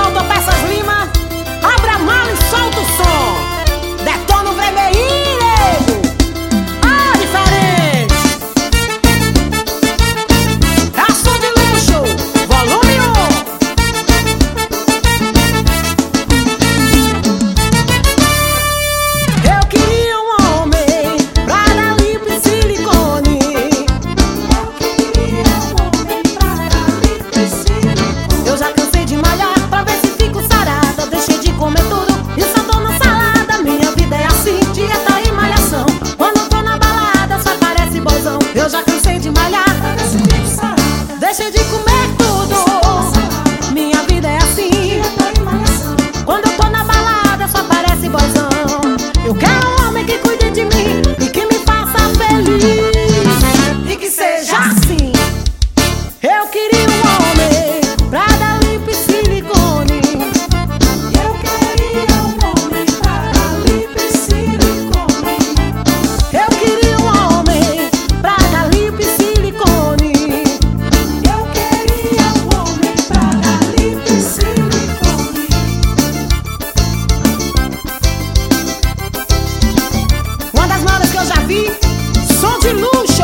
Autopeças Lima, abra a mala e solta o som. Detona o vermelhinho, nego. Ah, diferente. É som de luxo, volume 1. Eu queria um homem pra dar lip e silicone. Eu já cansei de malhar pra ver se fico sarada. Deixei de comer tudo e só tô na salada. Minha vida é assim, dieta e malhação. Quando eu tô na balada só parece bozão. Eu já cansei de malhar pra ver se fico sarada. Deixei de comer tudo. Minha vida é assim, dieta e malhação. Quando eu tô na balada só parece bozão. Eu quero um homem que cuide de mim e que me faça feliz, e que seja assim. Eu queria um homem pra dar lip e silicone. Eu queria um homem pra dar lip e silicone. Eu queria um homem pra dar lip e silicone. Eu queria um homem pra dar lip e silicone. Uma das malas que eu já vi, som de luxo.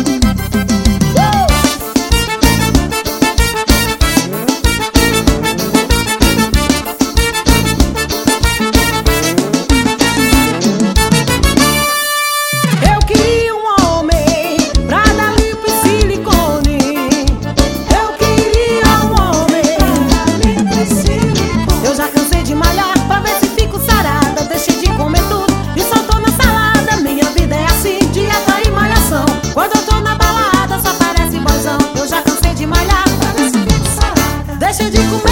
Eu queria um homem pra dar lip e silicone. Eu queria um homem pra dar lip e silicone. Eu já cansei de malhar pra ver se fico sarada. Deixei de comer tudo e só tô na salada. Minha vida é assim, dieta e malhação. Quando eu tô na balada só parece bozão. Eu já cansei de malhar pra ver se fico sarada. Deixei de comer